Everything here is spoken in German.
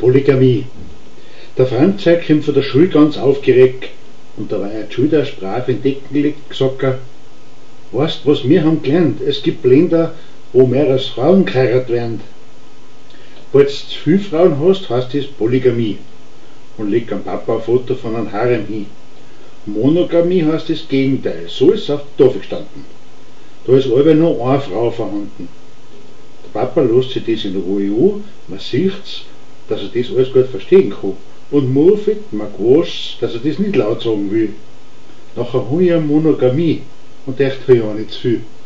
Polygamie. Der Franzek kommt von der Schule ganz aufgeregt und da war er die Schule brav in Decken gelegt, gesagt er, weißt was wir haben gelernt, es gibt Länder, wo mehr als Frauen geheiratet werden. Wenn du zu viele Frauen hast, heißt das Polygamie und legt am Papa ein Foto von einem Harem hin. Monogamie heißt das Gegenteil, so ist es auf der Tafel gestanden. Da ist aber nur eine Frau vorhanden. Der Papa lässt sich das in Ruhe an, man sieht's, dass er das alles gut verstehen kann. Und Murfit mag was, dass er das nicht laut sagen will. Nachher habe ich eine Monogamie und echt habe ich auch nicht zu viel.